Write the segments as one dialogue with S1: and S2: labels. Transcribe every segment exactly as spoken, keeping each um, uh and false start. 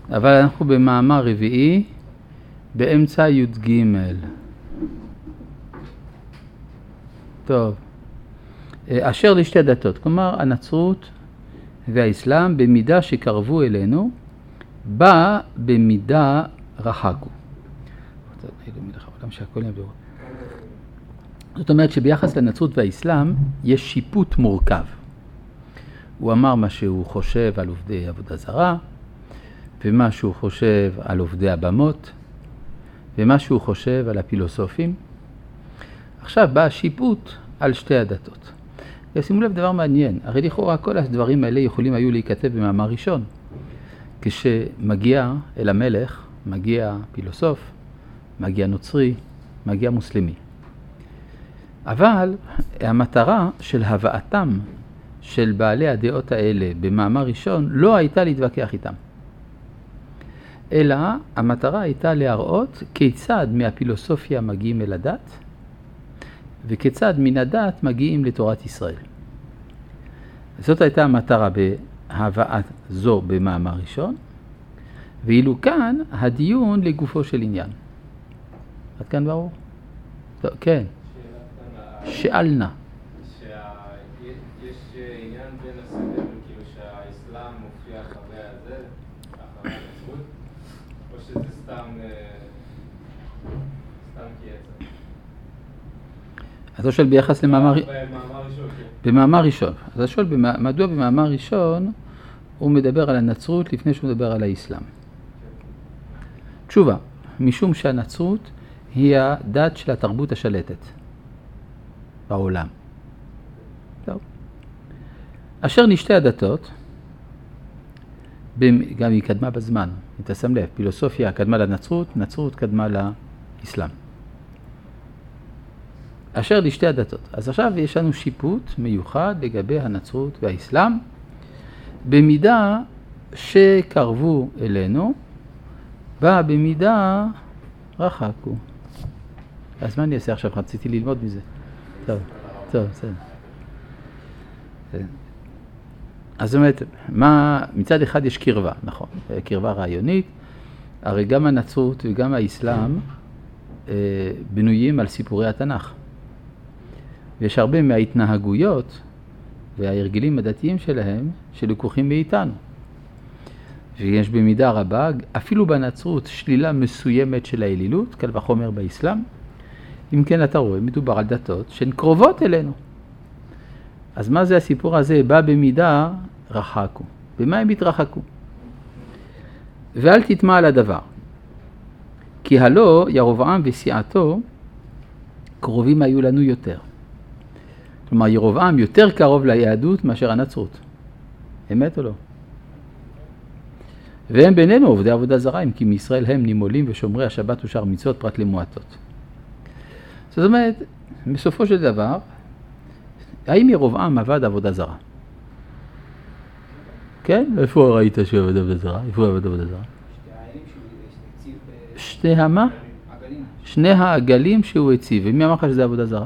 S1: אבל אנחנו במאמר רביעי, באמצע י' ג'. טוב. אשר לשתי דתות, כלומר הנצרות והאסלאם במידה שקרבו אלינו, בא במידה רחקו. זאת אומרת שביחס לנצרות והאסלאם יש שיפוט מורכב. הוא אמר מה שהוא חושב על עובדי עבודה זרה, ומה שהוא חושב על עובדי הבמות, ומה שהוא חושב על הפילוסופים. עכשיו בא השיפוט על שתי הדתות. שימו לב דבר מעניין, הרי לכאורה כל הדברים האלה יכולים היו להיכתב במאמר ראשון. כשמגיע אל המלך, מגיע פילוסוף, מגיע נוצרי, מגיע מוסלמי. אבל המטרה של הבאתם של בעלי הדעות האלה במאמר ראשון לא הייתה להתווכח איתם. אלא המטרה הייתה להראות כיצד מהפילוסופיה מגיעים אל הדת, וכיצד מן הדת מגיעים לתורת ישראל. זאת הייתה המטרה בהבאת זו במאמר ראשון, ואילו כאן הדיון לגופו של עניין. עד כאן ברור? טוב, כן. שאלנה.
S2: שיש עניין בין הסדר, כאילו שהאסלאם מופיע אחרי הזה, אחרי הנצרות, או שזה סתם, סתם קייצה?
S1: אז הוא שואל ביחס למאמר...
S2: במאמר ראשון, כן.
S1: במאמר ראשון. אז הוא שואל, מדוע במאמר ראשון הוא מדבר על הנצרות לפני שהוא מדבר על האסלאם? תשובה, משום שהנצרות היא הדת של התרבות השלטת בעולם. טוב. אשר לשתי הדתות, גם היא קדמה בזמן, אתה שם לב, פילוסופיה קדמה לנצרות, נצרות קדמה לאסלאם. אשר לשתי הדתות. אז עכשיו יש לנו שיפוט מיוחד לגבי הנצרות והאסלאם, במידה שקרבו אלינו, בא במידה רחקו. אז מה אני אעשה עכשיו? רציתי ללמוד מזה. טוב, טוב, בסדר. אז זאת אומרת, מה, מצד אחד יש קרבה, נכון, קרבה רעיונית, הרי גם הנצרות וגם האסלאם אה, בנויים על סיפורי התנ"ך. ויש הרבה מההתנהגויות וההרגלים הדתיים שלהם שלקוחים מאיתנו. ויש במידה רבה, אפילו בנצרות, שלילה מסוימת של האלילות, קל וחומר באסלאם. אם כן אתה רואה, מדובר על דתות שהן קרובות אלינו. אז מה זה הסיפור הזה? בא במידה רחקו. במה הם התרחקו? ואל תטמע על הדבר. כי הלא ירובעם וסיעתו קרובים היו לנו יותר. כלומר, ירובעם יותר קרוב ליהדות מאשר הנצרות. אמת או לא? והם בינינו עובדי עבודה זרה, אם כי מישראל הם נימולים ושומרי השבת ושאר מצוות פרט למועטות. זאת אומרת, בסופו של דבר, האם ירובעם עבד עבודה זרה? כן? איפה ראית שהוא עבד עבודה זרה? איפה הוא עבד עבודה זרה? שתי המה? שני העגלים שהוא הציב. ומי אמר לך שזה עבודה זרה?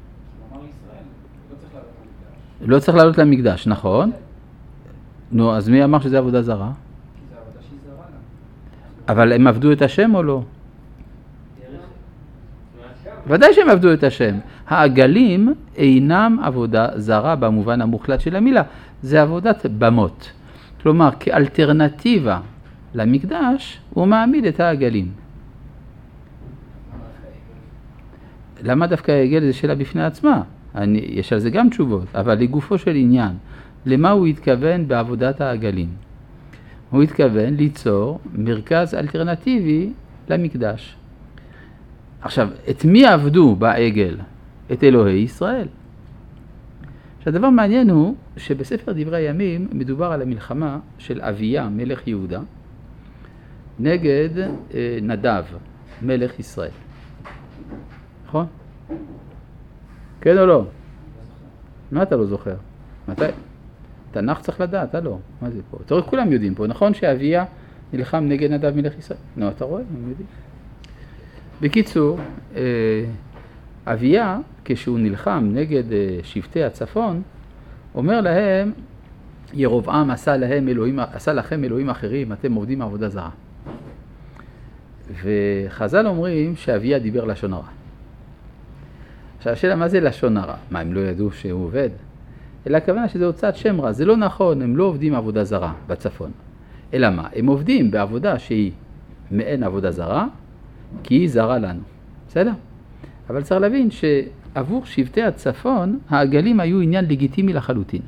S1: לא צריך לעלות למקדש, נכון? נו, אז מי אמר שזה עבודה זרה? אבל הם עבדו את השם או לא? ודאי שהם עבדו את השם. העגלים אינם עבודה זרה במובן המוחלט של המילה. זה עבודת במות. כלומר, כאלטרנטיבה למקדש, הוא מעמיד את העגלים. למה דווקא העגל? זה שאלה בפני עצמה. אני, יש על זה גם תשובות, אבל לגופו של עניין, למה הוא התכוון בעבודת העגלים? הוא התכוון ליצור מרכז אלטרנטיבי למקדש. עכשיו, את מי עבדו בעגל? את אלוהי ישראל. שהדבר מעניין הוא שבספר דברי הימים מדובר על המלחמה של אביה, מלך יהודה, נגד אה, נדב, מלך ישראל. נכון? כן או לא? מה אתה לא זוכר? מתי? תנ"ך צריך לדעת, אתה לא. מה זה פה? תראו, כולם יודעים פה. נכון שאביה נלחם נגד נדב מלך ישראל? נו, אתה רואה? הם יודעים. בקיצור, אביה, כשהוא נלחם נגד שבטי הצפון, אומר להם, ירובעם עשה להם אלוהים, עשה לכם אלוהים אחרים, אתם עובדים עבודה זרה. וחז"ל אומרים שאביה דיבר לשון הרע. עכשיו השאלה, מה זה לשון הרע? מה, הם לא ידעו שהוא עובד? אלא הכוונה שזה הוצאת שם רע. זה לא נכון, הם לא עובדים עבודה זרה בצפון. אלא מה? הם עובדים בעבודה שהיא מעין עבודה זרה, כי היא זרה לנו. בסדר? אבל צריך להבין שעבור שבטי הצפון, העגלים היו עניין לגיטימי לחלוטין.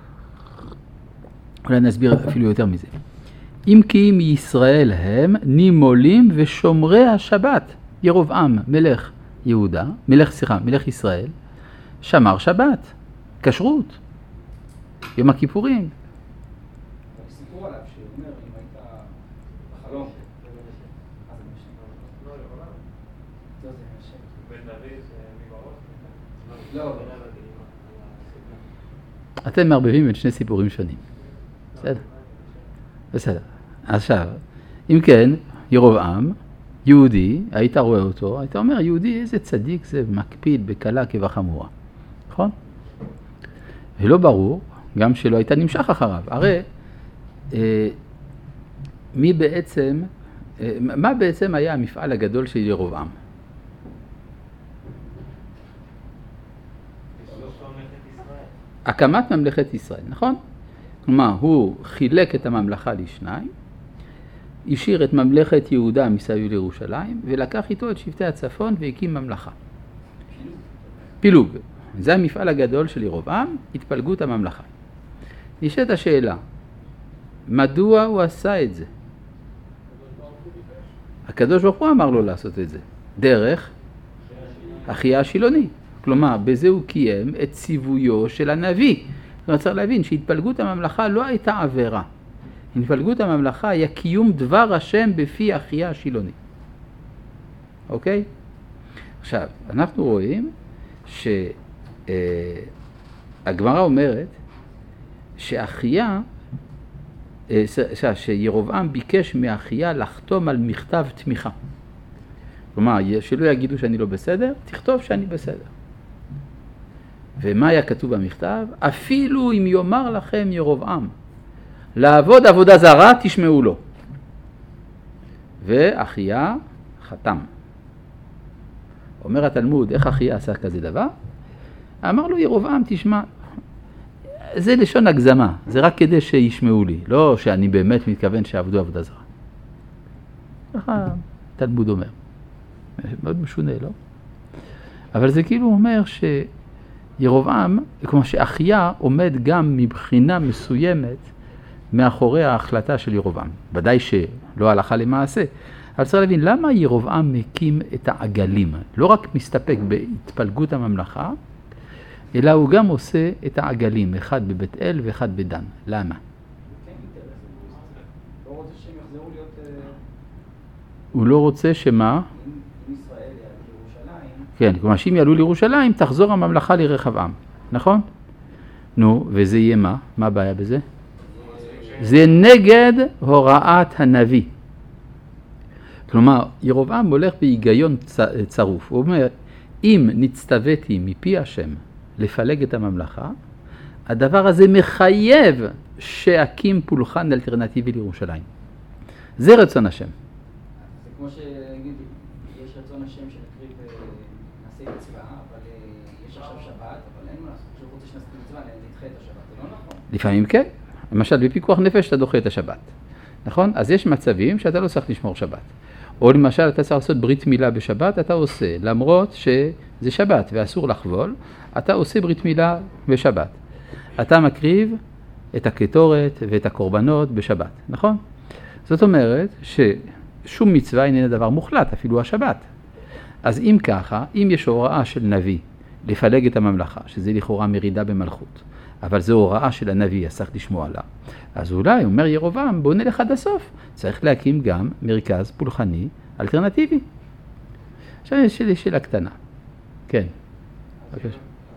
S1: אולי נסביר אפילו יותר מזה. אם כי מישראל הם נימולים ושומרי השבת. ירובעם, מלך יהודה, מלך, סליחה, מלך ישראל, שמר שבת, כשרות, יום הכיפורים.
S3: סיפור עליו שאומר, אם היית בחלום, אז אני משנה. לא, לא, לא. זה משנה. בן דוד, מי בראש? לא.
S1: אתם מערבבים בין שני סיפורים שונים. בסדר? בסדר. עכשיו, אם כן, ירובעם, יהודי, היית רואה אותו, היית אומר, יהודי, איזה צדיק זה מקפיד בקלה כבחמורה. נכון? ולא ברור, גם שלא היית נמשך אחריו. הרי, אה, מי בעצם, אה, מה בעצם היה המפעל הגדול של ירובעם? הקמת ממלכת ישראל, נכון? כלומר, הוא חילק את הממלכה לשניים, השאיר את ממלכת יהודה מסביב לירושלים, ולקח איתו את שבטי הצפון והקים ממלכה. פילוג. זה המפעל הגדול של ירובעם, התפלגות הממלכה. נשאלת השאלה, מדוע הוא עשה את זה? הקדוש ברוך הוא אמר לו לעשות את זה, דרך אחיה השילוני. כלומר, בזה הוא קיים את ציוויו של הנביא. זאת אומרת, צריך להבין שהתפלגות הממלכה לא הייתה עבירה. התפלגות הממלכה היה קיום דבר השם בפי אחיה השילוני. אוקיי? עכשיו, אנחנו רואים שהגמרא אומרת שאחיה, שירובעם ביקש מאחיה לחתום על מכתב תמיכה. כלומר, שלא יגידו שאני לא בסדר, תכתוב שאני בסדר. ומה היה כתוב במכתב? אפילו אם יאמר לכם ירובעם לעבוד עבודה זרה, תשמעו לו. ואחיה חתם. אומר התלמוד, איך אחיה עשה כזה דבר? אמר לו ירובעם, תשמע, זה לשון הגזמה, זה רק כדי שישמעו לי, לא שאני באמת מתכוון שעבדו עבודה זרה. ככה תלמוד אומר. מאוד משונה, לא? אבל זה כאילו אומר שירובעם, כמו שאחיה עומד גם מבחינה מסוימת מאחורי ההחלטה של ירובעם. ודאי שלא הלכה למעשה. אבל צריך להבין, למה ירובעם מקים את העגלים? לא רק מסתפק בהתפלגות הממלכה, אלא הוא גם עושה את העגלים, אחד בבית אל ואחד בדן. למה?
S3: לא רוצה שהם יחזרו להיות...
S1: הוא לא רוצה שמה?
S3: אם ישראל יעלו לירושלים...
S1: כן, כלומר שאם יעלו לירושלים, תחזור הממלכה לרחבעם. נכון? נו, וזה יהיה מה? מה הבעיה בזה? זה נגד הוראת הנביא. כלומר, ירובעם הולך בהיגיון צרוף. הוא אומר, אם נצטוויתי מפי השם לפלג את הממלכה, הדבר הזה מחייב שאקים פולחן אלטרנטיבי לירושלים. זה רצון השם.
S3: זה כמו שנגיד, יש רצון השם שנקריב נעשה מצווה, אבל יש עכשיו שבת, אבל אין מה לעשות. כשהוא רוצה שנעשה מצווה, נדחה את השבת. זה לא נכון?
S1: לפעמים כן. למשל, בפיקוח נפש אתה דוחה את השבת. נכון? אז יש מצבים שאתה לא צריך לשמור שבת. או למשל, אתה צריך לעשות ברית מילה בשבת, אתה עושה, למרות שזה שבת ואסור לחבול, אתה עושה ברית מילה בשבת. אתה מקריב את הקטורת ואת הקורבנות בשבת, נכון? זאת אומרת ששום מצווה איננה דבר מוחלט, אפילו השבת. אז אם ככה, אם יש הוראה של נביא לפלג את הממלכה, שזה לכאורה מרידה במלכות, אבל זו הוראה של הנביא, אז צריך לשמוע עליה. אז אולי, אומר ירובעם, בוא נלך עד הסוף. צריך להקים גם מרכז פולחני אלטרנטיבי. עכשיו יש לי שאלה קטנה. כן. בבקשה.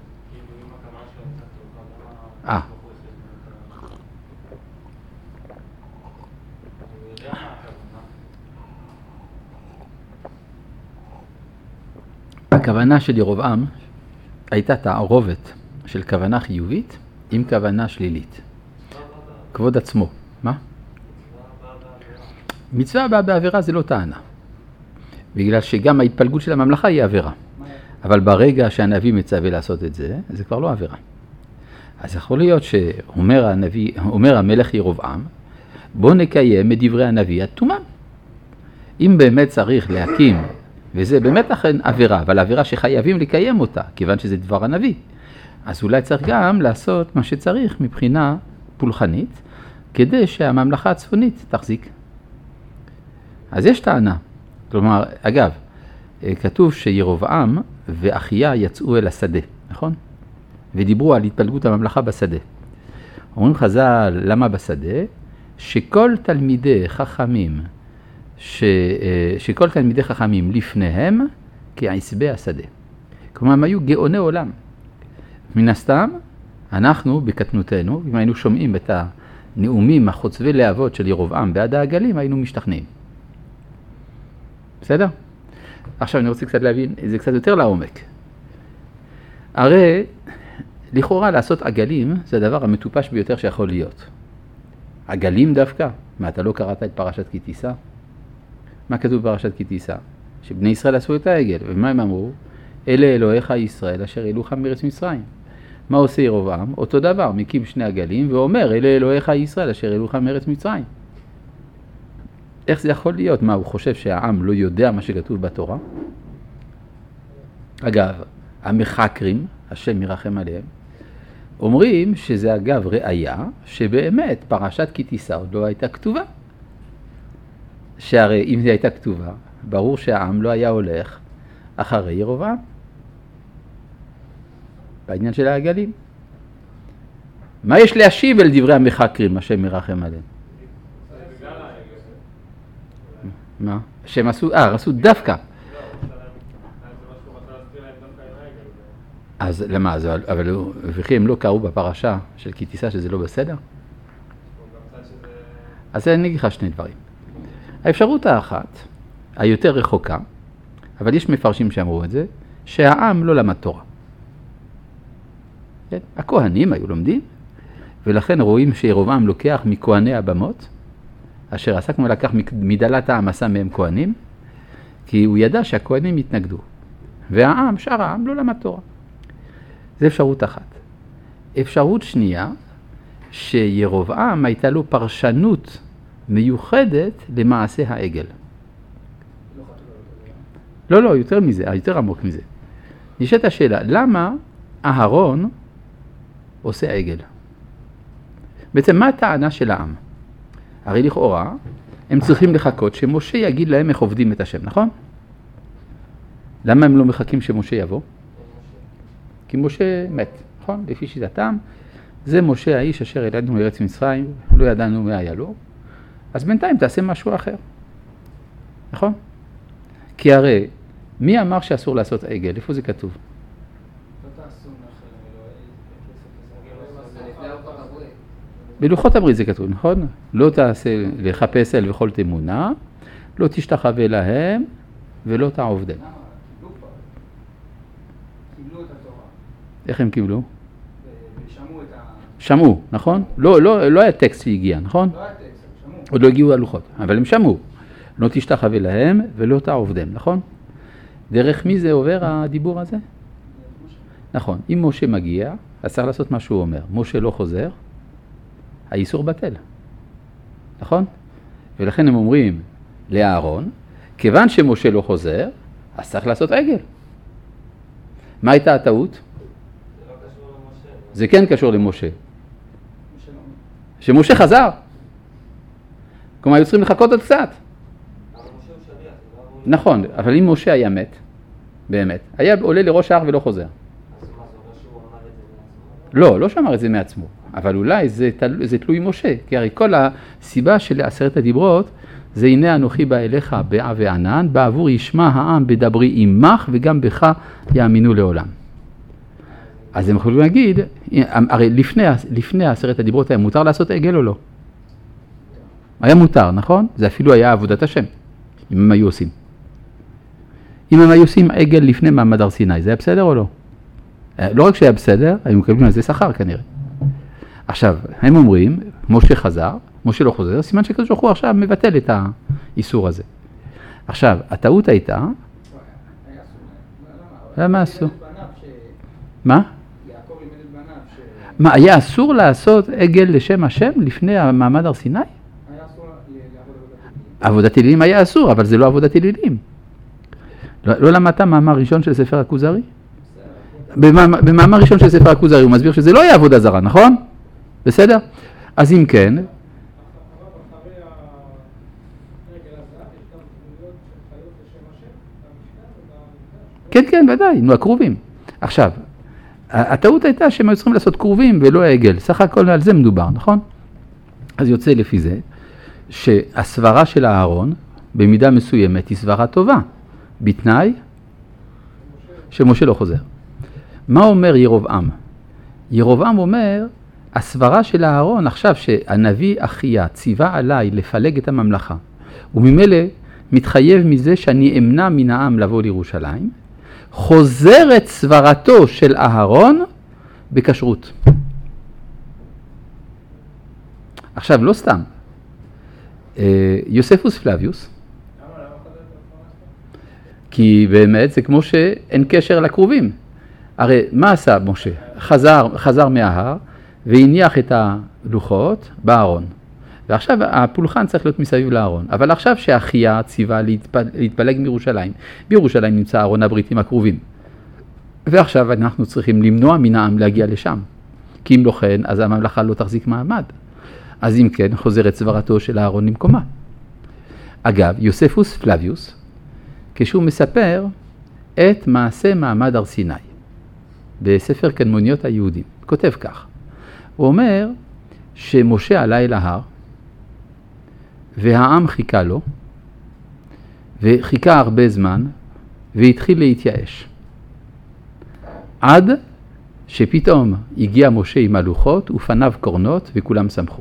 S1: אה. הכוונה של ירובעם הייתה תערובת של כוונה חיובית עם כוונה שלילית. כבוד עצמו. מה? מצווה הבאה בעבירה זה לא טענה. בגלל שגם ההתפלגות של הממלכה היא עבירה. אבל ברגע שהנביא מצווה לעשות את זה, זה כבר לא עבירה. אז יכול להיות שאומר הנביא, אומר המלך ירובעם, בוא נקיים את דברי הנביא עד תומם. אם באמת צריך להקים, וזה באמת אכן עבירה, אבל עבירה שחייבים לקיים אותה, כיוון שזה דבר הנביא, אז אולי צריך גם לעשות מה שצריך מבחינה פולחנית, כדי שהממלכה הצפונית תחזיק. אז יש טענה. כלומר, אגב, כתוב שירובעם ואחיה יצאו אל השדה, נכון? ודיברו על התפלגות הממלכה בשדה. אומרים חז"ל, למה בשדה? שכל תלמידי חכמים, ש, שכל תלמידי חכמים לפניהם כעשבי השדה. כלומר, הם היו גאוני עולם. מן הסתם, אנחנו בקטנותנו, אם היינו שומעים את הנאומים החוצבי להבות של ירובעם בעד העגלים, היינו משתכנעים. בסדר? עכשיו אני רוצה קצת להבין, זה קצת יותר לעומק. הרי, לכאורה לעשות עגלים זה הדבר המטופש ביותר שיכול להיות. עגלים דווקא? מה, אתה לא קראת את פרשת כי תישא? מה כתוב בפרשת כי תישא? שבני ישראל עשו את העגל, ומה הם אמרו? אלה אלוהיך ישראל אשר העלוך מארץ מצרים. מה עושה ירובעם? אותו דבר, מקים שני עגלים ואומר, אלה אלוהיך ישראל אשר העלוך מארץ מצרים. איך זה יכול להיות? מה, הוא חושב שהעם לא יודע מה שכתוב בתורה? אגב, המחקרים, השם ירחם עליהם, אומרים שזה אגב ראיה שבאמת פרשת כי תישא עוד לא הייתה כתובה. שהרי אם היא הייתה כתובה, ברור שהעם לא היה הולך אחרי ירובעם. בעניין של העגלים. מה יש להשיב אל דברי המחקרים, השם ירחם עליהם? מה? שהם עשו, אה, עשו דווקא. אז למה? אבל וכי הם לא קראו בפרשה של כי תישא שזה לא בסדר? אז אני אגיד לך שני דברים. האפשרות האחת, היותר רחוקה, אבל יש מפרשים שאמרו את זה, שהעם לא למד תורה. כן? הכהנים היו לומדים, ולכן רואים שירובעם לוקח מכהני הבמות, אשר עשה כמו לקח מדלת העם עשה מהם כהנים, כי הוא ידע שהכהנים התנגדו. והעם, שאר העם, לא למד תורה. זה אפשרות אחת. אפשרות שנייה, שירובעם הייתה לו פרשנות מיוחדת למעשה העגל. לא, לא, יותר מזה, יותר עמוק מזה. נשאלת השאלה, למה אהרון עושה עגל? בעצם מה הטענה של העם? הרי לכאורה, הם צריכים לחכות שמשה יגיד להם איך עובדים את השם, נכון? למה הם לא מחכים שמשה יבוא? כי משה מת, נכון? לפי שיטתם, זה משה האיש אשר העלינו מארץ מצרים, לא ידענו מה היה לו, אז בינתיים תעשה משהו אחר, נכון? כי הרי, מי אמר שאסור לעשות עגל? איפה זה כתוב? בלוחות הברית זה כתוב, נכון? לא תעשה לחפש אל וכל תמונה, לא תשתחווה להם ולא תעובדם.
S3: קיבלו את התורה.
S1: איך הם קיבלו?
S3: ושמעו את ה...
S1: שמעו, נכון? לא, לא, לא היה טקסט שהגיע, נכון?
S3: לא היה טקסט, שמעו.
S1: עוד לא הגיעו הלוחות, אבל הם שמעו. לא תשתחווה להם ולא תעובדם, נכון? דרך מי זה עובר הדיבור הזה? נכון, אם משה מגיע, אז צריך לעשות מה שהוא אומר. משה לא חוזר, האיסור בטל. נכון? ולכן הם אומרים לאהרון, כיוון שמשה לא חוזר, אז צריך לעשות עגל. מה הייתה הטעות?
S2: זה לא קשור למשה.
S1: זה כן קשור למשה. שמשה חזר. כלומר, היו צריכים לחכות עוד קצת. נכון, אבל אם משה היה מת, באמת, היה עולה לראש ההר ולא חוזר.
S2: אז מה, זה אומר שהוא אמר את זה מעצמו?
S1: לא, לא שאמר את זה מעצמו, אבל אולי זה, תל... זה תלוי משה, כי הרי כל הסיבה של עשרת הדיברות, זה הנה אנוכי בא אליך באה וענן, בעבור ישמע העם בדברי עמך וגם בך יאמינו לעולם. אז הם יכולים להגיד, הרי לפני, לפני עשרת הדיברות היה מותר לעשות עגל או לא? היה מותר, נכון? זה אפילו היה עבודת השם, אם הם היו עושים. אם הם היו עושים עגל לפני מעמד הר סיני, זה היה בסדר או לא? לא רק שהיה בסדר, היו מקבלים על זה שכר כנראה. עכשיו, הם אומרים, משה חזר, משה לא חוזר, סימן שהקדוש ברוך הוא עכשיו מבטל את האיסור הזה. עכשיו, הטעות הייתה, למה אסור? מה?
S3: יעקב לימד את בניו ש...
S1: מה, היה אסור לעשות עגל לשם השם לפני המעמד הר סיני?
S3: היה אסור לעבוד עבודת אלילים.
S1: עבודת אלילים היה אסור, אבל זה לא עבודת אלילים. לא, לא למדת מאמר ראשון של ספר הכוזרי? במאמר, במאמר ראשון של ספר הכוזרי הוא מסביר שזה לא היה עבודה זרה, נכון? בסדר? אז אם כן... כן, כן, ודאי, נו, הקרובים. עכשיו, הטעות הייתה שהם היו צריכים לעשות קרובים ולא העגל. סך הכל על זה מדובר, נכון? אז יוצא לפי זה שהסברה של הארון במידה מסוימת היא סברה טובה, בתנאי שמשה לא חוזר. מה אומר ירובעם? ירובעם אומר, הסברה של הארון עכשיו שהנביא אחיה ציווה עליי לפלג את הממלכה, וממילא מתחייב מזה שאני אמנע מן העם לבוא לירושלים, חוזרת סברתו של אהרון בכשרות. עכשיו, לא סתם. יוספוס פלביוס, כי באמת זה כמו שאין קשר לקרובים. הרי מה עשה משה? חזר, חזר מההר והניח את הלוחות בארון. ועכשיו הפולחן צריך להיות מסביב לארון. אבל עכשיו שאחיה ציווה להתפל... להתפלג מירושלים. בירושלים נמצא ארון הברית עם הקרובים. ועכשיו אנחנו צריכים למנוע מן העם להגיע לשם. כי אם לא כן, אז הממלכה לא תחזיק מעמד. אז אם כן, חוזרת סברתו של הארון למקומה. אגב, יוספוס פלביוס, כשהוא מספר את מעשה מעמד הר סיני, בספר קדמוניות היהודים, כותב כך. הוא אומר שמשה עלה אל ההר, והעם חיכה לו, וחיכה הרבה זמן, והתחיל להתייאש. עד שפתאום הגיע משה עם הלוחות, ופניו קורנות, וכולם שמחו.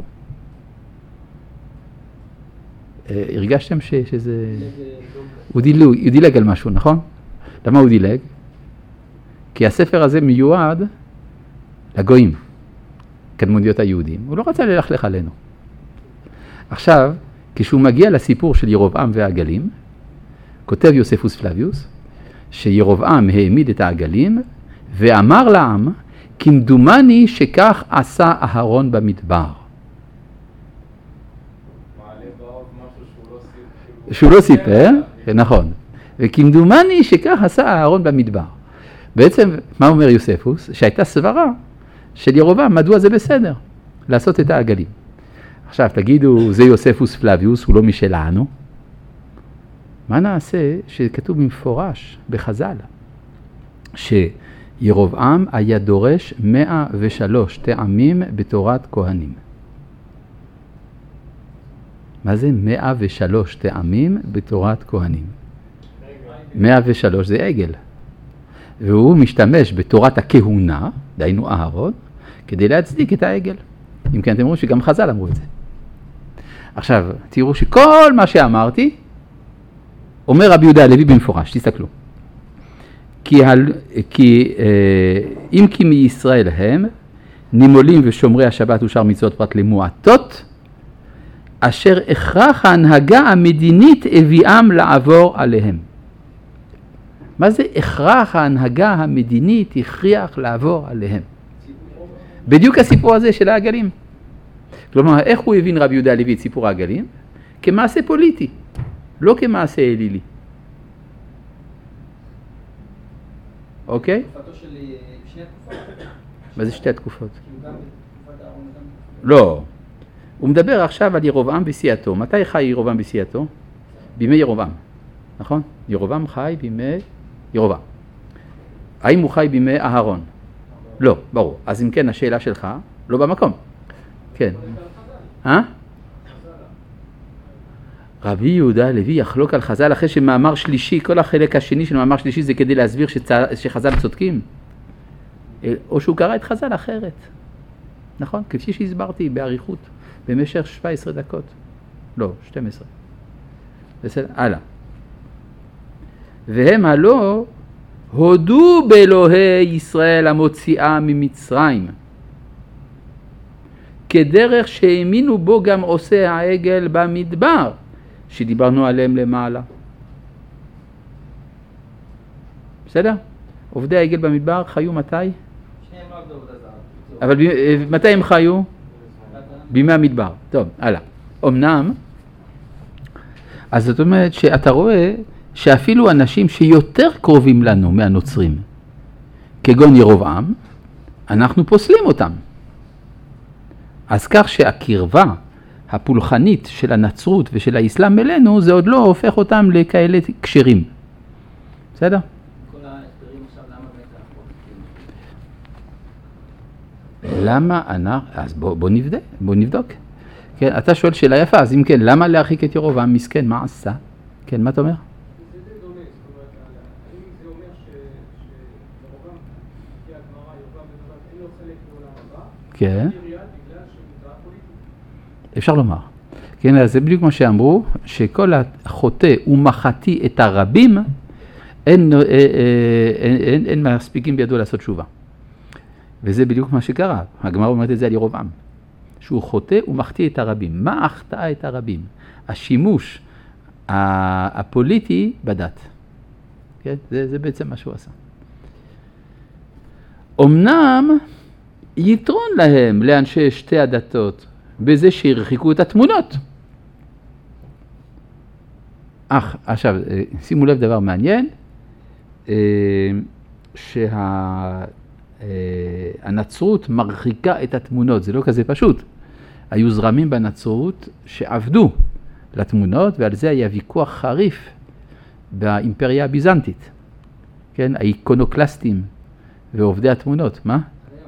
S1: הרגשתם ש, שזה... הוא דילג, הוא דילג על משהו, נכון? למה הוא דילג? כי הספר הזה מיועד לגויים, קדמוניות היהודים. הוא לא רצה ללכלך עלינו. עכשיו, כשהוא מגיע לסיפור של ירובעם והעגלים, כותב יוספוס פלביוס, שירובעם העמיד את העגלים, ואמר לעם, כמדומני שכך עשה אהרון במדבר. שהוא לא סיפר, נכון. וכמדומני שכך עשה אהרון במדבר. בעצם, מה אומר יוספוס? שהייתה סברה של ירובעם, מדוע זה בסדר לעשות את העגלים. עכשיו, תגידו, זה יוספוס פלביוס, הוא לא משלנו. מה נעשה שכתוב במפורש בחז"ל, שירובעם היה דורש מאה ושלוש טעמים בתורת כהנים. מה זה מאה ושלוש טעמים בתורת כהנים? מאה ושלוש זה עגל. והוא משתמש בתורת הכהונה, דהיינו אהרון, כדי להצדיק את העגל. אם כן, אתם רואים שגם חז"ל אמרו את זה. עכשיו, תראו שכל מה שאמרתי, אומר רבי יהודה הלוי במפורש, תסתכלו. כי, הל... כי אה, אם כי מישראל הם, נימולים ושומרי השבת ושאר מצוות פרט למועטות, אשר הכרח ההנהגה המדינית הביאם לעבור עליהם. מה זה הכרח ההנהגה המדינית הכריח לעבור עליהם? בדיוק הסיפור הזה של העגלים. כלומר, איך הוא הבין רבי יהודה הלוי את סיפור העגלים? כמעשה פוליטי, לא כמעשה אלילי. אוקיי?
S3: תקופתו של שני התקופות?
S1: מה זה שתי התקופות? לא. הוא מדבר עכשיו על ירובעם בסיעתו. מתי חי ירובעם בסיעתו? בימי ירובעם. נכון? ירובעם חי בימי ירובעם. האם הוא חי בימי אהרון? לא, ברור. אז אם כן, השאלה שלך לא במקום. כן. אה? רבי יהודה הלוי יחלוק על חז"ל אחרי שמאמר שלישי, כל החלק השני של מאמר שלישי זה כדי להסביר שחז"ל צודקים. או שהוא קרא את חז"ל אחרת. נכון? כפי שהסברתי באריכות במשך שבע עשרה דקות. לא, שתים עשרה. בסדר, הלאה. והם הלא הודו באלוהי ישראל המוציאה ממצרים. כדרך שהאמינו בו גם עושה העגל במדבר, שדיברנו עליהם למעלה. בסדר? עובדי העגל במדבר חיו מתי?
S3: שניהם לא עבדו עבודה זרה.
S1: אבל ב- מתי הם חיו? בימי המדבר. טוב, הלאה. אמנם, אז זאת אומרת שאתה רואה שאפילו אנשים שיותר קרובים לנו מהנוצרים, כגון ירובעם, אנחנו פוסלים אותם. אז כך שהקרבה הפולחנית של הנצרות ושל האסלאם אלינו, זה עוד לא הופך אותם לכאלה קשרים. בסדר?
S3: כל ההסברים עכשיו למה באמת אנחנו...
S1: למה אנחנו... אז בוא, בוא נבדק, בוא נבדוק. כן, אתה שואל שאלה יפה, אז אם כן, למה להרחיק את ירובעם? מסכן, מה עשה? כן, מה אתה אומר?
S2: זה די דומה, זאת אומרת, האם זה אומר שירובעם, לפי הגמרא, ירובעם בדבר, אין לו חלק בעולם הבא?
S1: כן.
S2: בגלל שמותר פוליטית.
S1: אפשר לומר. כן, אז זה בדיוק מה שאמרו, שכל החוטא ומחתי את הרבים, אין, אין, אין, אין, אין מספיקים בידו לעשות תשובה. וזה בדיוק מה שקרה. הגמרא אומרת את זה על ירובעם. שהוא חוטא ומחטיא את הרבים. מה החטאה את הרבים? השימוש הפוליטי בדת. כן? זה, זה בעצם מה שהוא עשה. אמנם יתרון להם, לאנשי שתי הדתות, בזה שהרחיקו את התמונות. אך, עכשיו, שימו לב דבר מעניין, שהנצרות מרחיקה את התמונות, זה לא כזה פשוט. היו זרמים בנצרות שעבדו לתמונות, ועל זה היה ויכוח חריף באימפריה הביזנטית. כן, האיקונוקלסטים ועובדי התמונות, מה?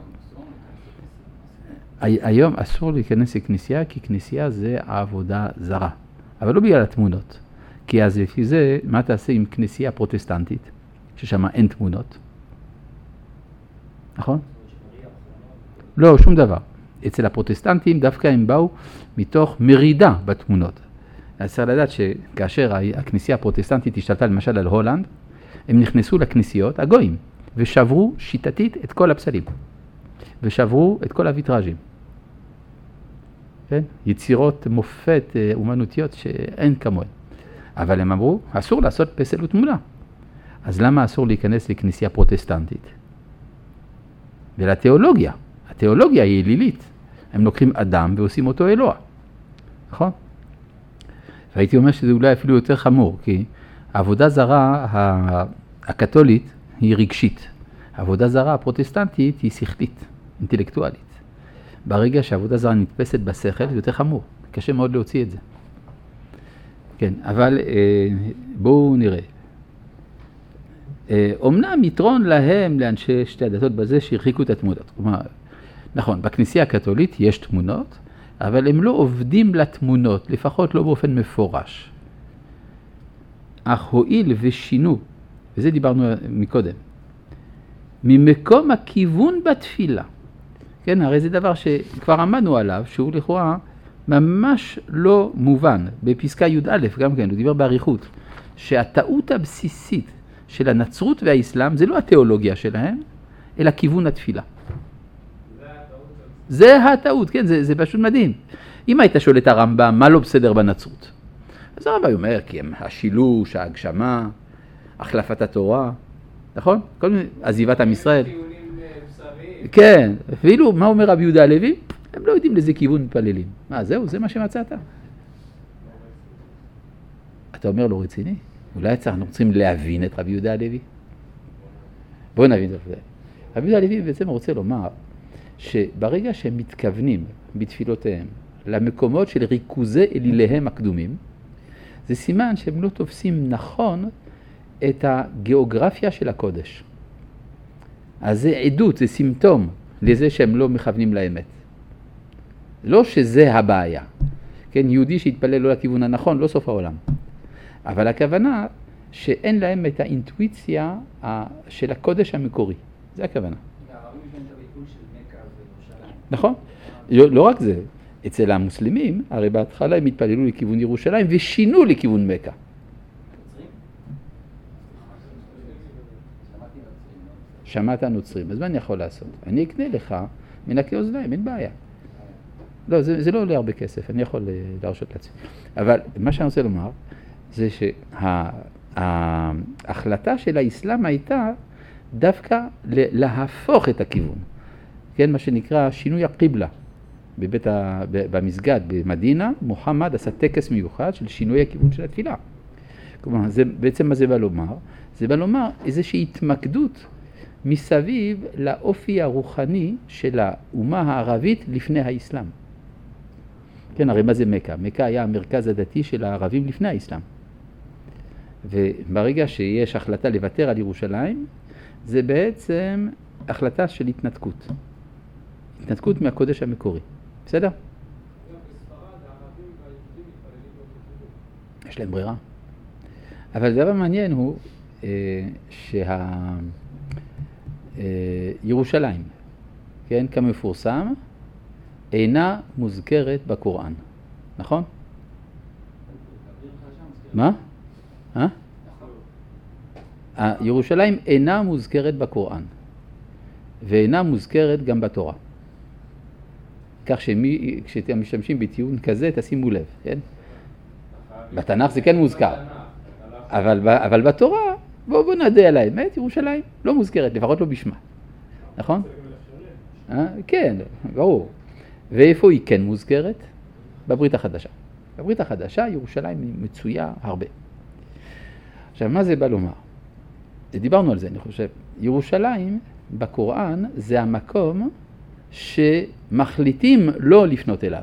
S1: היום אסור להיכנס לכנסייה, כי כנסייה זה העבודה זרה. אבל לא בגלל התמונות. כי אז לפי זה, מה תעשה עם כנסייה פרוטסטנטית, ששם אין תמונות? נכון? לא, שום דבר. אצל הפרוטסטנטים דווקא הם באו מתוך מרידה בתמונות. אז צריך לדעת שכאשר הכנסייה הפרוטסטנטית השתלטה למשל על הולנד, הם נכנסו לכנסיות, הגויים, ושברו שיטתית את כל הפסלים. ושברו את כל הוויטראז'ים. כן? יצירות מופת אומנותיות שאין כמוהן. אבל הם אמרו, אסור לעשות פסל ותמונה. אז למה אסור להיכנס לכנסייה פרוטסטנטית? ולתיאולוגיה. התיאולוגיה היא אלילית. הם לוקחים אדם ועושים אותו אלוה. נכון? והייתי אומר שזה אולי אפילו יותר חמור, כי העבודה זרה הקתולית היא רגשית. העבודה זרה הפרוטסטנטית היא שכלית, אינטלקטואלית. ברגע שהעבודה זרה נתפסת בשכל, זה יותר חמור. קשה מאוד להוציא את זה. כן, אבל בואו נראה. אומנם יתרון להם, לאנשי שתי הדתות בזה, שהרחיקו את התמונות. כלומר, נכון, בכנסייה הקתולית יש תמונות, אבל הם לא עובדים לתמונות, לפחות לא באופן מפורש. אך הועיל ושינו, וזה דיברנו מקודם, ממקום הכיוון בתפילה. כן, הרי זה דבר שכבר עמדנו עליו, שהוא לכאורה ממש לא מובן. בפסקה י' א', גם כן, הוא דיבר בעריכות, שהטעות הבסיסית של הנצרות והאסלאם, זה לא התיאולוגיה שלהם, אלא כיוון התפילה. זה הטעות, כן, זה, זה פשוט מדהים. אם היית שואל את הרמב"ם, מה לא בסדר בנצרות? אז הרמב"ם אומר, כי הם השילוש, ההגשמה, החלפת התורה, נכון? כל מיני, עזיבת עם ישראל. כן, ואילו, מה אומר רבי יהודה הלוי? הם לא יודעים לזה כיוון מתפללים. מה, זהו, זה מה שמצאת? אתה אומר לא רציני? אולי אנחנו רוצים להבין את רבי יהודה הלוי? בואו נבין את זה. רבי יהודה הלוי בעצם רוצה לומר, שברגע שהם מתכוונים בתפילותיהם למקומות של ריכוזי אליליהם הקדומים, זה סימן שהם לא תופסים נכון את הגיאוגרפיה של הקודש. אז זה עדות, זה סימפטום לזה שהם לא מכוונים לאמת. לא שזה הבעיה. כן, יהודי שהתפלל לא לכיוון הנכון, לא סוף העולם. אבל הכוונה שאין להם את האינטואיציה של הקודש המקורי. זה הכוונה. נכון? לא רק זה. אצל המוסלמים, הרי בהתחלה הם התפללו לכיוון ירושלים ושינו לכיוון מקה. שמעת הנוצרים, אז מה אני יכול לעשות? אני אקנה לך מנקי אוזניים, אין בעיה. לא, זה, זה לא עולה הרבה כסף, אני יכול להרשות לעצמי. אבל מה שאני רוצה לומר, זה שההחלטה של האסלאם הייתה דווקא להפוך את הכיוון. כן, מה שנקרא שינוי הקיבלה. בבית ה... במסגד במדינה, מוחמד עשה טקס מיוחד של שינוי הכיוון של התפילה. כלומר, זה, בעצם מה זה בא לומר? זה בא לומר איזושהי התמקדות מסביב לאופי הרוחני של האומה הערבית לפני האסלאם. כן, הרי מה זה מקה? מקה היה המרכז הדתי של הערבים לפני האסלאם. וברגע שיש החלטה לוותר על ירושלים, זה בעצם החלטה של התנתקות. התנתקות מהקודש המקורי. בסדר? יש להם ברירה. אבל הדבר מעניין הוא שירושלים, כן, כמפורסם, אינה מוזכרת בקוראן. נכון? מה? אה? ירושלים אינה מוזכרת בקוראן, ואינה מוזכרת גם בתורה. כך שמי, כשאתם משתמשים בטיעון כזה, תשימו לב, כן? בתנ"ך זה כן מוזכר. אבל, אבל בתורה, בואו בוא נדע על האמת, ירושלים לא מוזכרת, לפחות לא בשמה. נכון? אה? כן, ברור. ואיפה היא כן מוזכרת? בברית החדשה. בברית החדשה ירושלים מצויה הרבה. עכשיו, מה זה בא לומר? דיברנו על זה, אני חושב. ירושלים בקוראן זה המקום שמחליטים לא לפנות אליו.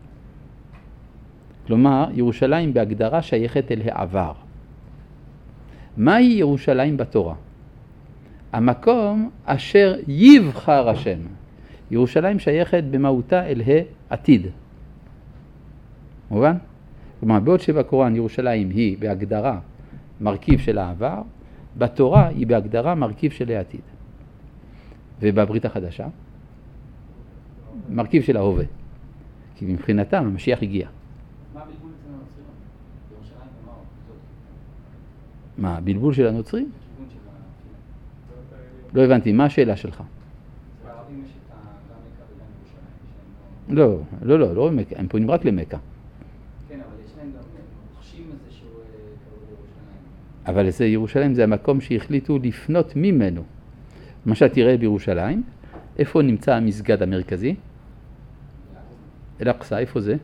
S1: כלומר, ירושלים בהגדרה שייכת אל העבר. מהי ירושלים בתורה? המקום אשר יבחר השם. ירושלים שייכת במהותה אל העתיד. מובן? כלומר, בעוד שבקוראן ירושלים היא בהגדרה מרכיב של העבר, בתורה היא בהגדרה מרכיב של העתיד. ובברית החדשה, מרכיב של ההווה. כי מבחינתם המשיח הגיע.
S3: מה הבלבול אצל הנוצרים? ירושלים ומה עוד?
S1: מה, הבלבול של הנוצרים? לא הבנתי, מה השאלה שלך?
S3: בערבים יש את גם מקה וגם ירושלים.
S1: לא, לא, לא, לא מקה, הם פונים רק למקה.
S3: כן, אבל יש להם גם חשים איזשהו קרוב לירושלים.
S1: אבל זה ירושלים זה המקום שהחליטו לפנות ממנו. מה שתראה בירושלים, איפה נמצא המסגד המרכזי? אל-אקצא, איפה זה?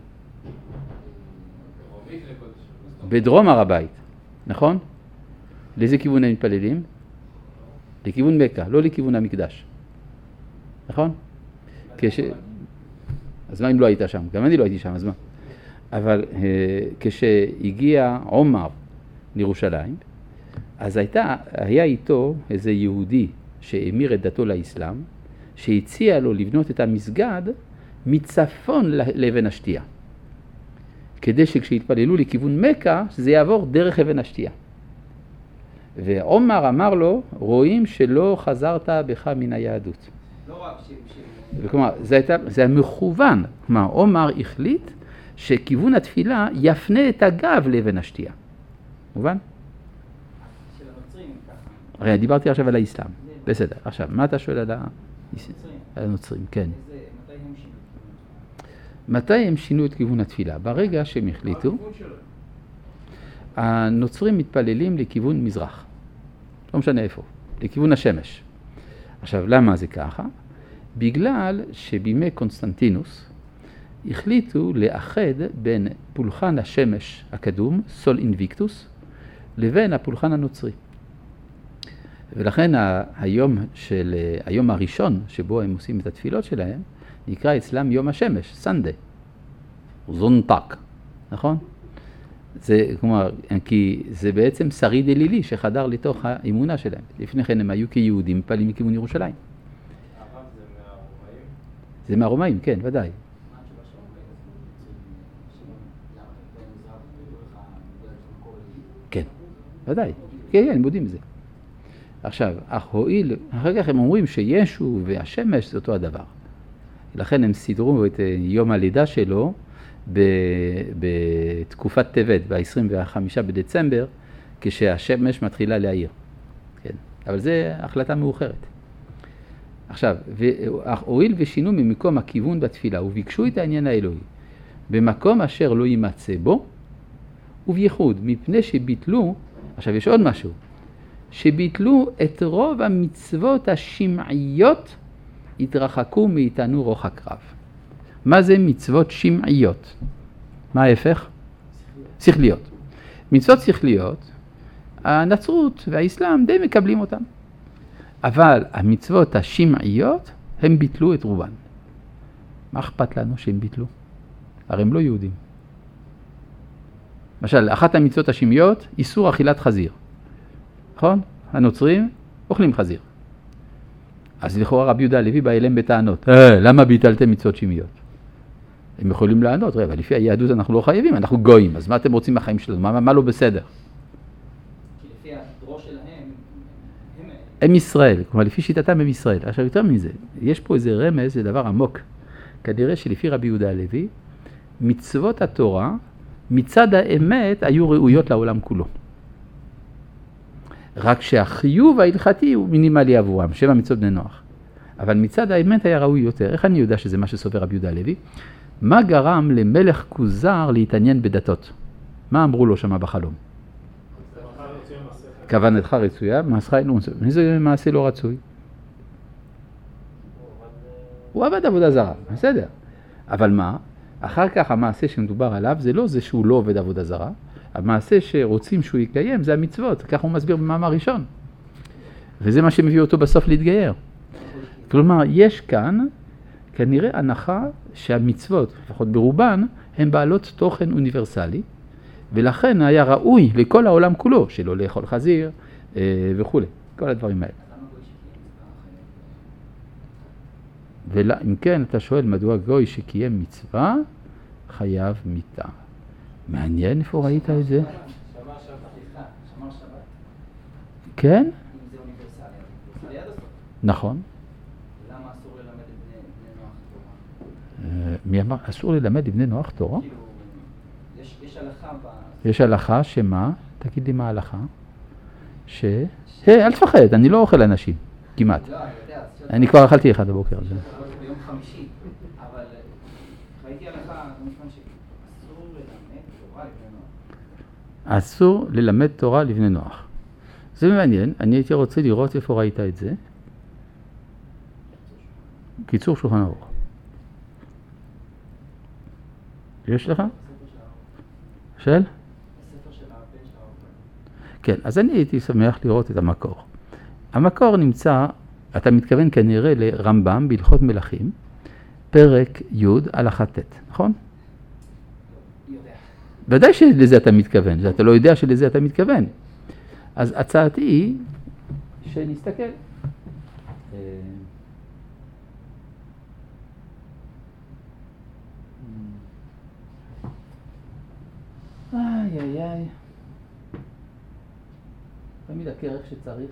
S1: בדרום הר הבית, נכון? לאיזה כיוון הם מתפללים? לכיוון מקה, לא לכיוון המקדש. נכון? כש... אז מה אם לא היית שם? גם אני לא הייתי שם, אז מה? אבל uh, כשהגיע עומר לירושלים, אז הייתה, היה איתו איזה יהודי שהמיר את דתו לאסלאם, שהציע לו לבנות את המסגד מצפון לאבן השתייה. כדי שכשיתפללו לכיוון מקה, זה יעבור דרך אבן השתייה. ועומר אמר לו, רואים שלא חזרת בך מן היהדות.
S3: לא רק ש...
S1: כלומר, זה, הייתה, זה המכוון. כלומר, עומר החליט שכיוון התפילה יפנה את הגב לאבן השתייה. מובן?
S3: של הנוצרים ככה.
S1: הרי דיברתי עכשיו על האסלאם. בסדר. עכשיו, מה אתה שואל על הנוצרים? כן.
S3: מתי הם שינו?
S1: מתי הם שינו את כיוון התפילה? ברגע שהם החליטו, הנוצרים מתפללים לכיוון מזרח. לא משנה איפה, לכיוון השמש. עכשיו, למה זה ככה? בגלל שבימי קונסטנטינוס החליטו לאחד בין פולחן השמש הקדום, סול אינביקטוס, לבין הפולחן הנוצרי. ולכן היום, של, היום הראשון שבו הם עושים את התפילות שלהם, נקרא אצלם יום השמש, סנדה, זונטק, נכון? זה, כלומר, כי זה בעצם שריד אלילי שחדר לתוך האמונה שלהם. לפני כן הם היו כיהודים פעלים מכיוון ירושלים.
S2: הרב זה מהרומאים?
S1: זה מהרומאים, כן, ודאי.
S3: מה התשובה של הרומאים?
S1: כן, ודאי. כן, כן, הם יודעים את זה. עכשיו, אך הועיל, אחר כך הם אומרים שישו והשמש זה אותו הדבר. לכן הם סידרו את יום הלידה שלו בתקופת טבת, ב-עשרים וחמישה בדצמבר, כשהשמש מתחילה להאיר. כן. אבל זה החלטה מאוחרת. עכשיו, הואיל ושינו ממקום הכיוון בתפילה, וביקשו את העניין האלוהי, במקום אשר לא יימצא בו, ובייחוד, מפני שביטלו, עכשיו יש עוד משהו, שביטלו את רוב המצוות השמעיות, התרחקו מאיתנו רוחק רב. מה זה מצוות שמעיות? מה ההפך? שכליות. מצוות שכליות, הנצרות והאסלאם די מקבלים אותם. אבל המצוות השמעיות, הם ביטלו את רובן. מה אכפת לנו שהם ביטלו? הרי הם לא יהודים. למשל, אחת המצוות השמעיות, איסור אכילת חזיר. נכון? הנוצרים אוכלים חזיר. אז לכאורה רבי יהודה הלוי בא אליהם בטענות. אה, למה ביטלתם מצוות שמעיות? הם יכולים לענות, ראה, אבל לפי היהדות אנחנו לא חייבים, אנחנו גויים, אז מה אתם רוצים מהחיים שלנו? מה, מה לא בסדר?
S3: כי לפי הדרוש שלהם, הם...
S1: הם ישראל, כלומר לפי שיטתם הם ישראל. עכשיו יותר מזה, יש פה איזה רמז, זה דבר עמוק. כנראה שלפי רבי יהודה הלוי, מצוות התורה, מצד האמת, היו ראויות לעולם כולו. רק שהחיוב ההלכתי הוא מינימלי עבורם, שבע מצוות בני נוח. אבל מצד האמת היה ראוי יותר. איך אני יודע שזה מה שסובר רבי יהודה הלוי? מה גרם למלך כוזר להתעניין בדתות? מה אמרו לו שמה בחלום? כוונתך רצויה, מעשך אינו רצוי. איזה מעשה לא רצוי? הוא עבד עבודה זרה, בסדר. אבל מה? אחר כך המעשה שמדובר עליו זה לא זה שהוא לא עובד עבודה זרה, המעשה שרוצים שהוא יקיים זה המצוות, כך הוא מסביר במאמר ראשון. וזה מה שמביא אותו בסוף להתגייר. כלומר, יש כאן כנראה הנחה שהמצוות, לפחות ברובן, הן בעלות תוכן אוניברסלי, ולכן היה ראוי לכל העולם כולו, שלא לאכול חזיר אה, וכו'. כל הדברים האלה. ואם כן, אתה שואל מדוע גוי שקיים מצווה חייב מיתה. מעניין איפה ראית את זה?
S3: שמר שבת. שמר שבת.
S1: כן?
S3: אם זה אוניברסלי, אוניברסלי עד הסוף.
S1: נכון.
S3: למה אסור ללמד את בני נוח תורה?
S1: מי אמר? אסור ללמד את בני נוח תורה?
S3: כאילו, יש, יש הלכה ב...
S1: יש הלכה שמה? תגיד לי מה ההלכה? ש... היי, אל תפחד, אני לא אוכל אנשים, כמעט.
S3: לא, אני יודע.
S1: אני כבר אכלתי אחד בבוקר.
S3: ביום חמישי, אבל ראיתי הלכה, כמובן שאסור ללמד תורה לבני נוח.
S1: אסור ללמד תורה לבני נוח. זה מעניין, אני הייתי רוצה לראות איפה ראית את זה. קיצור שולחן ערוך. יש לך? של?
S3: הספר של הבן של הרב.
S1: כן, אז אני הייתי שמח לראות את המקור. המקור נמצא, אתה מתכוון כנראה לרמב"ם בהלכות מלכים, פרק י' הלכה ט', נכון?
S3: יודע.
S1: ודאי שלזה אתה מתכוון, אתה לא יודע שלזה אתה מתכוון. אז הצעתי היא שנסתכל. איי איי איי. תמיד הכרך שצריך.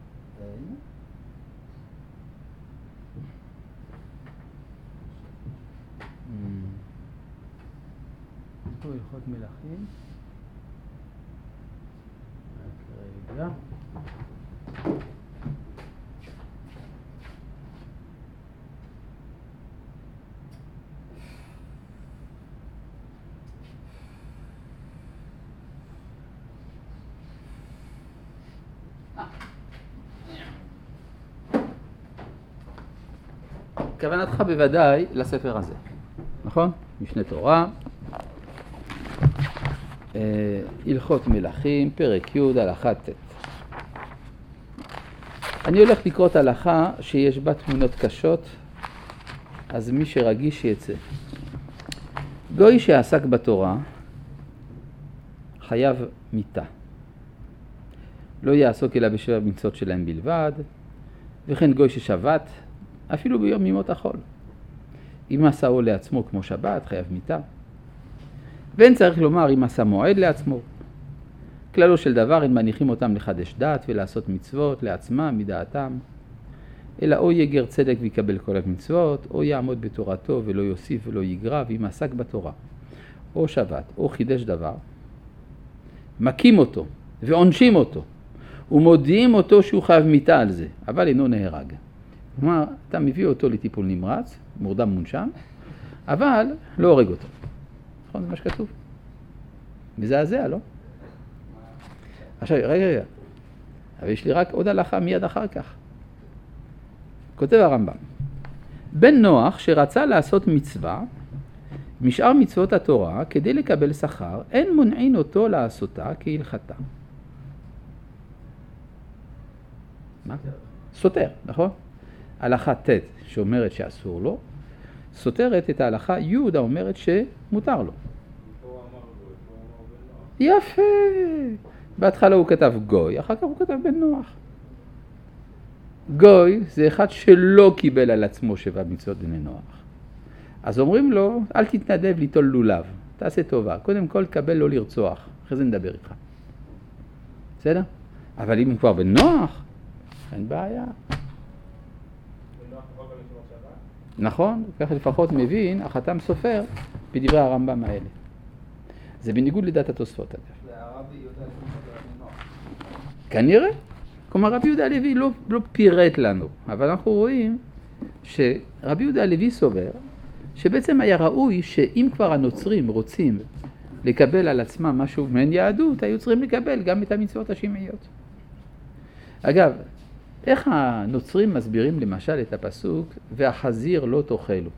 S1: פה הלכות מלכים. רק רגע. כוונתך בוודאי לספר הזה, נכון? משנה תורה, הלכות מלכים, פרק י' הלכה ט'. אני הולך לקרוא את ההלכה שיש בה תמונות קשות, אז מי שרגיש יצא. גוי שעסק בתורה חייב מיתה. לא יעסוק אלא בשבע מצוות שלהם בלבד, וכן גוי ששבת, אפילו ביום ימות החול. אם עשהו לעצמו כמו שבת, חייב מיתה. ואין צריך לומר אם עשה מועד לעצמו. כללו של דבר, הם מניחים אותם לחדש דת ולעשות מצוות לעצמם מדעתם. אלא או יגר צדק ויקבל כל המצוות, או יעמוד בתורתו ולא יוסיף ולא יגרע, ואם עסק בתורה, או שבת, או חידש דבר, מקים אותו ועונשים אותו, ומודיעים אותו שהוא חייב מיתה על זה, אבל אינו נהרג. כלומר, אתה מביא אותו לטיפול נמרץ, מורדם מונשם, אבל לא הורג אותו. נכון? זה מה שכתוב. מזעזע, לא? עכשיו, רגע, רגע. אבל יש לי רק עוד הלכה מיד אחר כך. כותב הרמב"ם. בן נוח שרצה לעשות מצווה, משאר מצוות התורה, כדי לקבל שכר, אין מונעין אותו לעשותה כהלכתה. מה? סותר, נכון? הלכה ט' שאומרת שאסור לו, סותרת את ההלכה י' האומרת שמותר לו. יפה! בהתחלה הוא כתב גוי, אחר כך הוא כתב בן נוח. גוי זה אחד שלא קיבל על עצמו שבע מצוות בני נוח. אז אומרים לו, אל תתנדב ליטול לולב, תעשה טובה. קודם כל תקבל לא לרצוח, אחרי זה נדבר איתך. בסדר? אבל אם הוא כבר בן נוח, אין בעיה. נכון, ככה לפחות מבין, החתם סופר בדברי הרמב"ם האלה. זה בניגוד לדעת התוספות.
S3: זה הרבי יהודה הלוי נוח.
S1: כנראה. כלומר, רבי יהודה הלוי לא, לא פירט לנו, אבל אנחנו רואים שרבי יהודה הלוי סובר שבעצם היה ראוי שאם כבר הנוצרים רוצים לקבל על עצמם משהו מעין יהדות, היו צריכים לקבל גם את המצוות השמעיות. אגב, איך הנוצרים מסבירים למשל את הפסוק והחזיר לא תאכלו?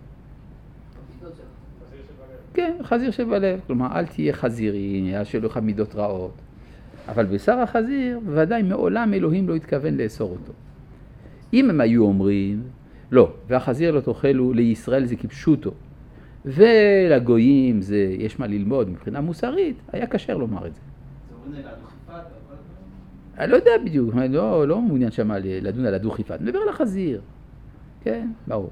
S1: כן, חזיר שבלב. כלומר, אל תהיה חזירי, אל שלא לך מידות רעות. אבל בשר החזיר, ודאי מעולם אלוהים לא התכוון לאסור אותו. אם הם היו אומרים, לא, והחזיר לא תאכלו, לישראל זה כפשוטו, ולגויים זה, יש מה ללמוד מבחינה מוסרית, היה קשר לומר את זה.
S3: זה אומרים על הדוכיפת?
S1: אני לא יודע בדיוק, אני לא, לא מעוניין שמה לדון על הדוכיפת, מדבר על החזיר. כן, ברור.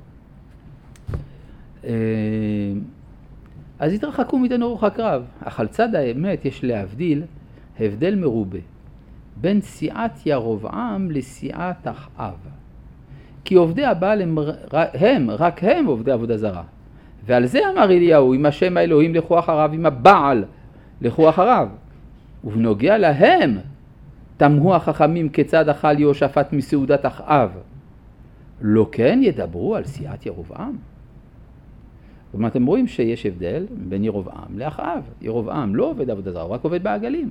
S1: אז התרחקו מאיתנו רוח הקרב, אך על צד האמת יש להבדיל הבדל מרובה בין סיעת ירבעם לסיעת אחאב. כי עובדי הבעל הם, הם, רק הם עובדי עבודה זרה. ועל זה אמר אליהו, אם השם האלוהים לכו אחריו, אם הבעל לכו אחריו. ובנוגע להם, תמהו החכמים כיצד אכל יהושפט מסעודת אחאב. לא כן ידברו על סיעת ירבעם. כלומר, אתם רואים שיש הבדל בין ירבעם לאחאב. ירבעם לא עובד עבודה זרה, הוא רק עובד בעגלים.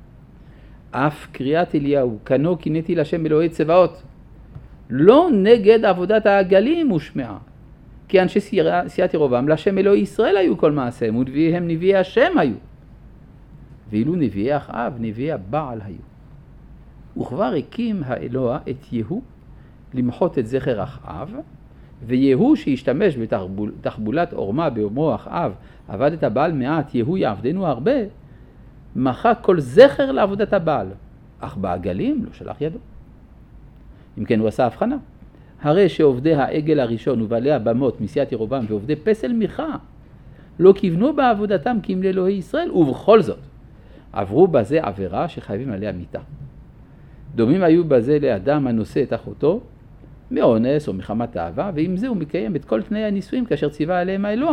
S1: אף קריאת אליהו, כנו קינאתי להשם אלוהי צבאות, לא נגד עבודת העגלים הושמעה. כי אנשי סיעת ירבעם להשם אלוהי ישראל היו כל מעשיהם, ונביאיהם נביאי השם היו. ואילו נביאי אחאב, נביאי הבעל היו. וכבר הקים האלוה את יהוא למחות את זכר אחאב, ויהוא שהשתמש בתחבולת עורמה באומרו אחאב, עבד את הבעל מעט, יהוא יעבדנו הרבה, מחק כל זכר לעבודת הבעל, אך בעגלים לא שלח ידו. אם כן הוא עשה הבחנה. הרי שעובדי העגל הראשון ובעלי הבמות מסיעת ירבעם ועובדי פסל מיכה לא כיוונו בעבודתם כי אם לאלוהי ישראל, ובכל זאת עברו בזה עבירה שחייבים עליה מיתה. דומים היו בזה לאדם הנושא את אחותו מאונס או מחמת אהבה, ועם זה הוא מקיים את כל תנאי הנישואים כאשר ציווה עליהם האלוה.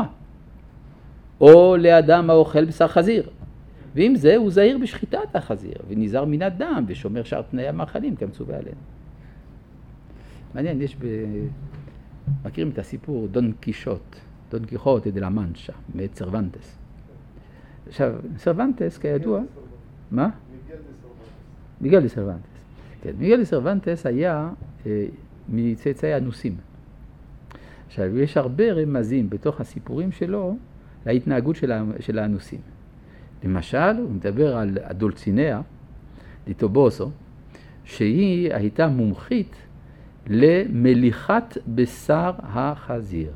S1: או לאדם האוכל בשר חזיר, ועם זה הוא זהיר בשחיטת החזיר ונזהר מן הדם ושומר שאר תנאי המאכלים כמצווה עליהם. מעניין, יש ב... מכירים את הסיפור דון קישוט, דון קיחוטה דה לה מנצ'ה, מאת סרוונטס. עכשיו, סרוונטס כידוע, מה? מיגל דה סרוונטס. כן, מיגל דה סרוונטס היה אה, מצאצאי הנוסים. עכשיו, יש הרבה רמזים בתוך הסיפורים שלו להתנהגות של, של הנוסים. למשל, הוא מדבר על הדולציניה, דיטובוסו, שהיא הייתה מומחית למליחת בשר החזיר.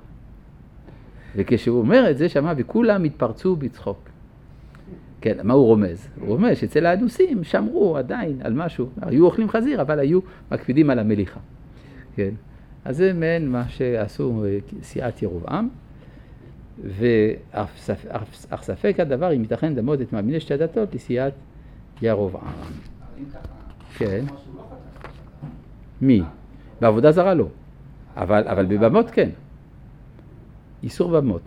S1: וכשהוא אומר את זה, שמה וכולם התפרצו בצחוק. כן, מה הוא רומז? הוא רומז שאצל האנוסים שמרו עדיין על משהו. היו אוכלים חזיר, אבל היו מקפידים על המליחה. כן. אז זה מעין מה שעשו סיעת ירבעם. ואך ספק הדבר אם ייתכן דמות את מאמיני שתי הדתות לסיעת ירבעם. כן. מי? בעבודה זרה לא. אבל, אבל בבמות כן. איסור במות.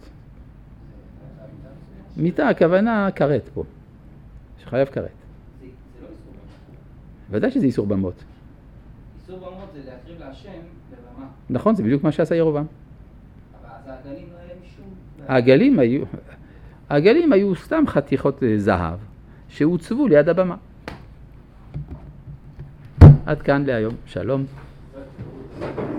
S1: מיתה, הכוונה קראת פה. שחייב קראת. ודאי שזה איסור במות.
S3: עשו במות זה להקריב להשם בבמה.
S1: נכון, זה בדיוק מה שעשה ירובעם.
S3: אבל אז העגלים לא היה משום...
S1: העגלים היו, העגלים היו סתם חתיכות זהב שהוצבו ליד הבמה. עד כאן להיום, שלום.